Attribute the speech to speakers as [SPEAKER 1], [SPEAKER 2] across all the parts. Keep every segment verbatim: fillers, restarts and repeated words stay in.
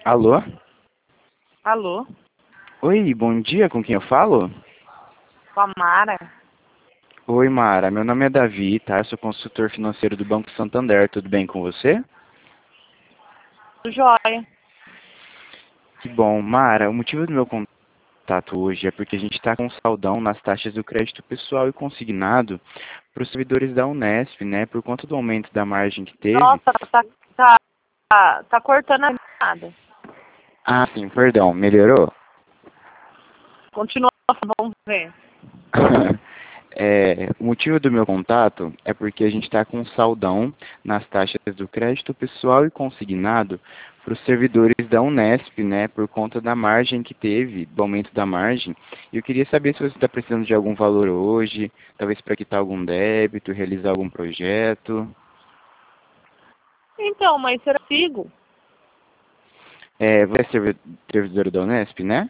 [SPEAKER 1] Alô?
[SPEAKER 2] Alô?
[SPEAKER 1] Oi, bom dia, com quem eu falo?
[SPEAKER 2] Com a Mara?
[SPEAKER 1] Oi, Mara, meu nome é Davi, tá? Eu sou consultor financeiro do Banco Santander, tudo bem com você?
[SPEAKER 2] Do Joia.
[SPEAKER 1] Que bom. Mara, o motivo do meu contato hoje é porque a gente está com um saldão nas taxas do crédito pessoal e consignado para os servidores da Unesp, né? Por conta do aumento da margem que teve.
[SPEAKER 2] Nossa, tá, tá, tá, tá cortando a nada.
[SPEAKER 1] Ah, sim, perdão, melhorou?
[SPEAKER 2] Continua, vamos ver.
[SPEAKER 1] É, o motivo do meu contato é porque a gente está com um saldão nas taxas do crédito pessoal e consignado para os servidores da Unesp, né, por conta da margem que teve, do aumento da margem. E eu queria saber se você está precisando de algum valor hoje, talvez para quitar algum débito, realizar algum projeto.
[SPEAKER 2] Então, mas será que eu sigo?
[SPEAKER 1] É, você é servi- servidor da Unesp, né?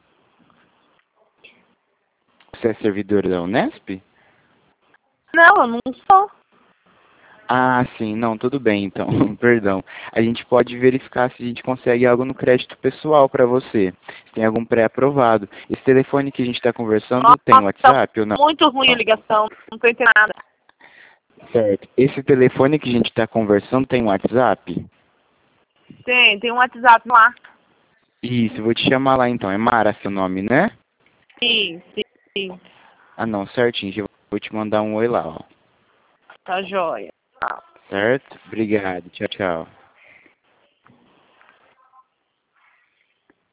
[SPEAKER 1] Você é servidor da Unesp?
[SPEAKER 2] Não, eu não sou.
[SPEAKER 1] Ah, sim, não, tudo bem, então, perdão. A gente pode verificar se a gente consegue algo no crédito pessoal para você. Se tem algum pré-aprovado. Esse telefone que a gente está conversando tem
[SPEAKER 2] Nossa, tá
[SPEAKER 1] WhatsApp ou não?
[SPEAKER 2] muito ruim a ligação, não tô entendendo nada.
[SPEAKER 1] Certo. Esse telefone que a gente está conversando tem WhatsApp?
[SPEAKER 2] Tem, tem um WhatsApp lá.
[SPEAKER 1] Isso, eu vou te chamar lá então. É Mara seu nome, né?
[SPEAKER 2] Sim, sim, sim.
[SPEAKER 1] Ah, não, certinho. Eu vou te mandar um oi lá, ó.
[SPEAKER 2] Tá joia.
[SPEAKER 1] Certo? Obrigado. Tchau, tchau.